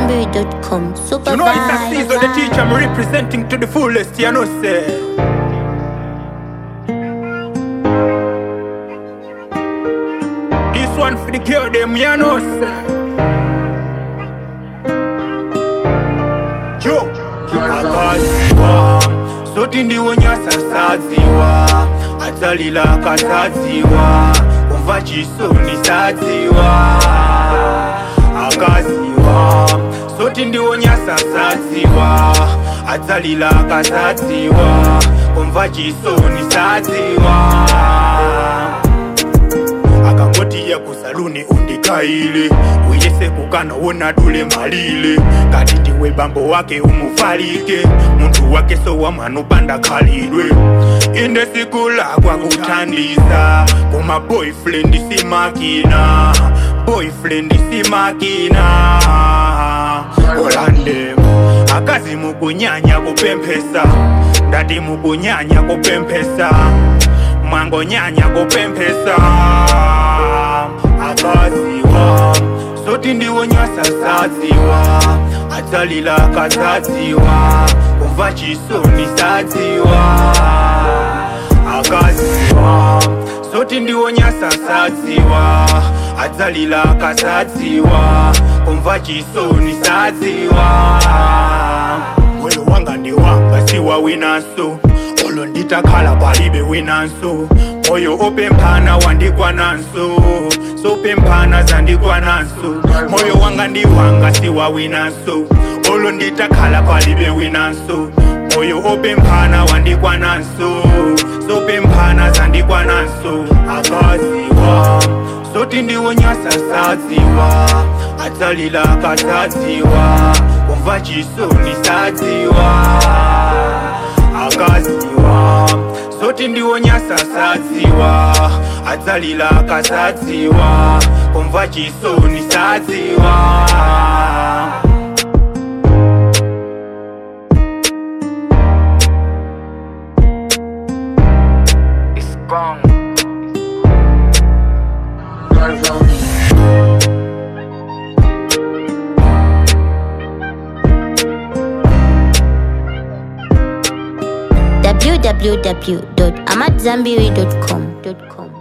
AmadZambiri.com. Super You know it's a season the teacher I'm representing to the fullest, you know say. This one for the girl them, you know say. Yo, akaziwa sote ndiwo nyasasadziwa atalila kasadziwa kumva chisoni sadziwa akaziwa sote ndiwo nyasasadziwa atalila kasadziwa kumva chisoni sadziwa akangotiya kusaluni undikaile uyese kukana wona dule malile kati ndiwe bambo wake umufalike muntu wake so wamwanopanda khalidwe inde sikula kwa kuthandisa kuma boyfriend si makina boyfriend si makina olande akazi mukunyanya kupemphesa ndati mukunyanya kupemphesa mwango nyanya kupemphesa akaziwa sote ndiwo nyasasadziwa atalila kasadziwa kumva chisoni sadziwa akaziwa sote ndiwo nyasasadziwa atalila kasadziwa kumva chisoni sadziwa moyo wanga ndi wanga siwa winaso olo nditakhala palibe winanso moyo opemphana wandikwananso sopemphana zandikwananso moyo wanga ndi wanga siwa winanso olo nditakhala palibe winanso moyo opemphana wandikwananso sopemphana zandikwananso akaziwa sote ndiwo nyasasadziwa atalila kasadziwa kumva chisoni sadziwa akaziwa sote ndiwo nyasasadziwa atalila kasadziwa kumva chisoni sadziwa It's gone. www.amadzambiri.com